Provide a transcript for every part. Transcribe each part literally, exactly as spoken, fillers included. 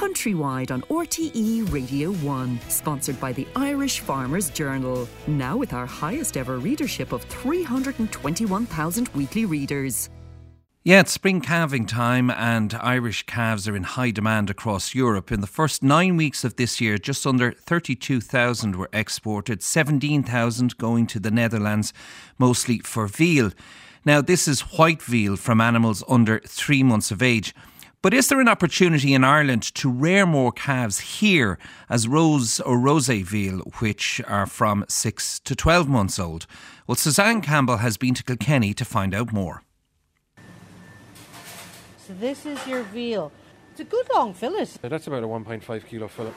countrywide on R T E Radio one, sponsored by the Irish Farmers Journal. Now with our highest ever readership of three hundred twenty-one thousand weekly readers. Yeah, it's spring calving time and Irish calves are in high demand across Europe. In the first nine weeks of this year, just under thirty-two thousand were exported, seventeen thousand going to the Netherlands, mostly for veal. Now, this is white veal from animals under three months of age. But is there an opportunity in Ireland to rear more calves here as rose or rosé veal, which are from six to twelve months old? Well, Suzanne Campbell has been to Kilkenny to find out more. So this is your veal. It's a good long fillet. That's about a one point five kilo fillet.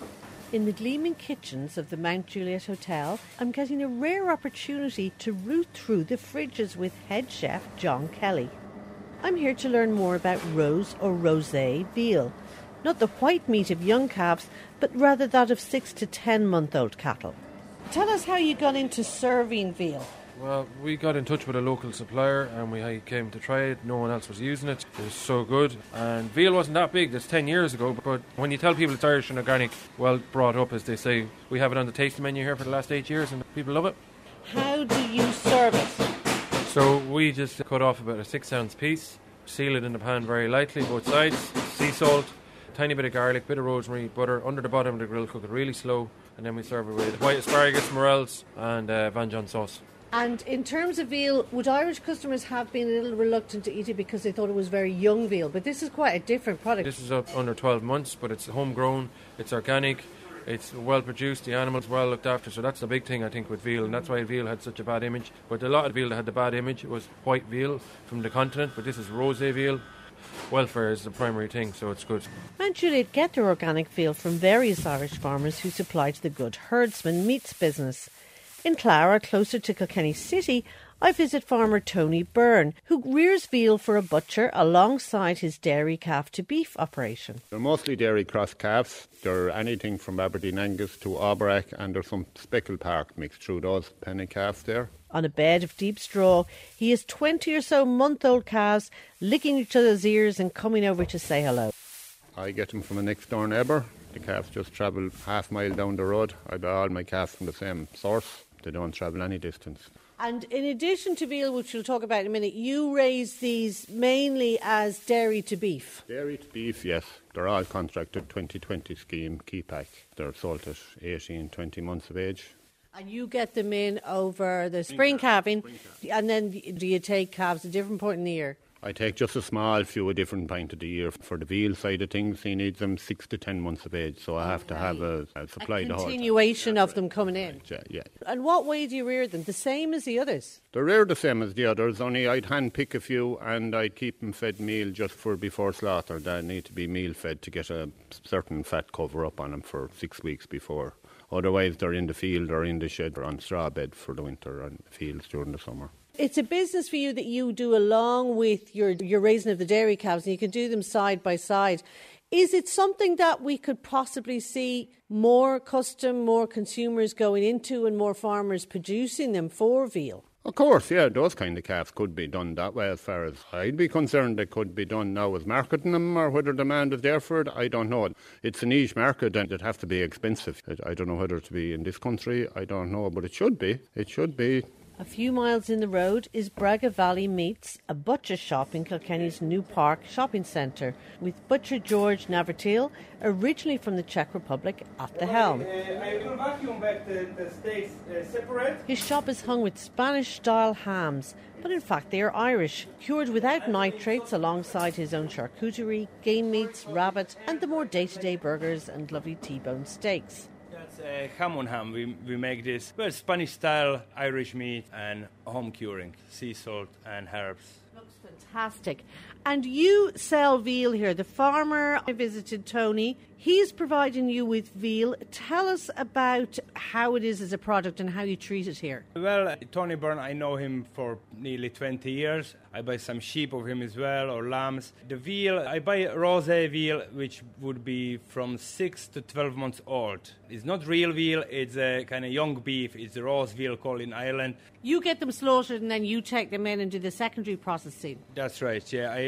In the gleaming kitchens of the Mount Juliet Hotel, I'm getting a rare opportunity to root through the fridges with head chef John Kelly. I'm here to learn more about rose or rosé veal. Not the white meat of young calves, but rather that of six to ten month old cattle. Tell us how you got into serving veal. Well, we got in touch with a local supplier and we came to try it. No one else was using it. It was so good. And veal wasn't that big. That's ten years ago. But when you tell people it's Irish and organic, well brought up, as they say, we have it on the tasting menu here for the last eight years and people love it. How do you serve it? So we just cut off about a six ounce piece, seal it in the pan very lightly, both sides, sea salt, tiny bit of garlic, bit of rosemary, butter, under the bottom of the grill, cook it really slow, and then we serve it with white asparagus, morels and uh, Van John sauce. And in terms of veal, would Irish customers have been a little reluctant to eat it because they thought it was very young veal? But this is quite a different product. This is up under twelve months, but it's homegrown, it's organic, it's well produced, the animal's well looked after. So that's the big thing, I think, with veal, and that's why veal had such a bad image. But a lot of veal that had the bad image was white veal from the continent, but this is rosé veal. Welfare is the primary thing, so it's good. Mount Juliet get their organic veal from various Irish farmers who supply to the Good Herdsman meats business. In Clara, closer to Kilkenny City, I visit farmer Tony Byrne, who rears veal for a butcher alongside his dairy calf to beef operation. They're mostly dairy cross calves. They're anything from Aberdeen Angus to Aubrac, and there's some Speckle Park mixed through those penny calves there. On a bed of deep straw, he has twenty or so month-old calves licking each other's ears and coming over to say hello. I get them from a next door neighbour. The calves just travel half mile down the road. I buy all my calves from the same source. They don't travel any distance. And in addition to veal, which we'll talk about in a minute, you raise these mainly as dairy to beef? Dairy to beef, yes. They're all contracted twenty twenty scheme, key pack. They're sold at eighteen, twenty months of age. And you get them in over the spring calving, and then do you take calves at a different point in the year? I take just a small few, a different pint of the year. For the veal side of things, he needs them six to ten months of age, so I have to have a, a supply a the whole time. continuation of them coming in? Yeah, yeah. And what way do you rear them? The same as the others? They're reared the same as the others, only I'd hand pick a few and I'd keep them fed meal just for before slaughter. They need to be meal fed to get a certain fat cover up on them for six weeks before. Otherwise, they're in the field or in the shed or on straw bed for the winter and fields during the summer. It's a business for you that you do along with your, your raising of the dairy calves, and you can do them side by side. Is it something that we could possibly see more custom, more consumers going into and more farmers producing them for veal? Of course, yeah, those kind of calves could be done that way as far as I'd be concerned. They could be done now as marketing them, or whether demand is there for it, I don't know. It's a niche market and it'd have to be expensive. I don't know whether to be in this country, I don't know, but it should be. It should be. A few miles in the road is Braga Valley Meats, a butcher shop in Kilkenny's New Park shopping centre, with butcher George Navratil, originally from the Czech Republic, at the helm. Uh, I will vacuum back the, the steaks uh, separate. His shop is hung with Spanish-style hams, but in fact they are Irish, cured without nitrates alongside his own charcuterie, game meats, rabbit, and the more day-to-day burgers and lovely T-bone steaks. That's uh, ham on ham. We we make this well Spanish-style Irish meat and home curing, sea salt and herbs. Looks fantastic. And you sell veal here. The farmer I visited, Tony, he's providing you with veal. Tell us about how it is as a product and how you treat it here. Well, uh, Tony Byrne, I know him for nearly twenty years. I buy some sheep of him as well, or lambs. The veal, I buy rosé veal, which would be from six to twelve months old. It's not real veal, it's a kind of young beef. It's the rose veal called in Ireland. You get them slaughtered and then you take them in and do the secondary processing. That's right, yeah. I,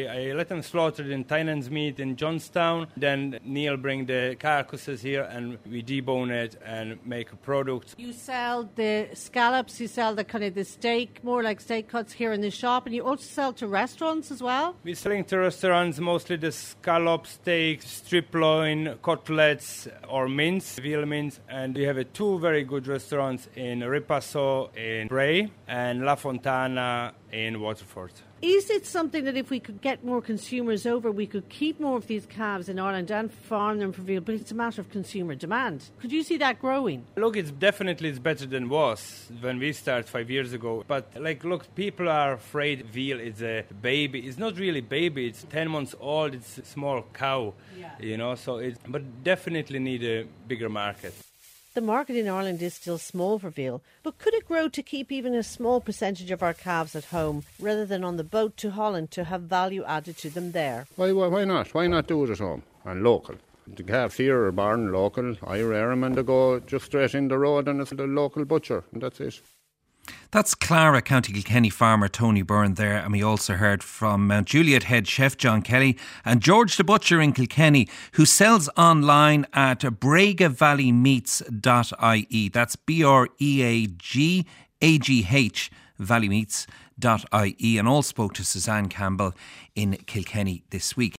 I, I let them slaughter it in Tynan's Meat in Johnstown. Then Neil bring the carcasses here and we debone it and make a product. You sell the scallops, you sell the kind of the steak, more like steak cuts here in the shop, and you also sell to restaurants as well? We're selling to restaurants mostly the scallop, steak, strip loin, cutlets or mince, veal mince. And we have uh, two very good restaurants in Ripasso in Bray and La Fontana in Waterford. Is it something that if we could get more consumers over, we could keep more of these calves in Ireland and farm them for veal, but it's a matter of consumer demand? Could you see that growing? Look, it's definitely it's better than was when we started five years ago. But, like, look, people are afraid veal is a baby. It's not really baby. It's ten months old. It's a small cow, yeah. you know, so it, but definitely need a bigger market. The market in Ireland is still small for veal, but could it grow to keep even a small percentage of our calves at home rather than on the boat to Holland to have value added to them there? Why, why, why not? Why not do it at home and local? The calves here are born local. I rear them and they go just straight in the road and it's the local butcher, and that's it. That's Clara, County Kilkenny farmer Tony Byrne there, and we also heard from Mount Juliet head chef John Kelly and George the Butcher in Kilkenny, who sells online at brega valley meats dot I E. That's B R E A G A G H valley meats dot I E, and all spoke to Suzanne Campbell in Kilkenny this week.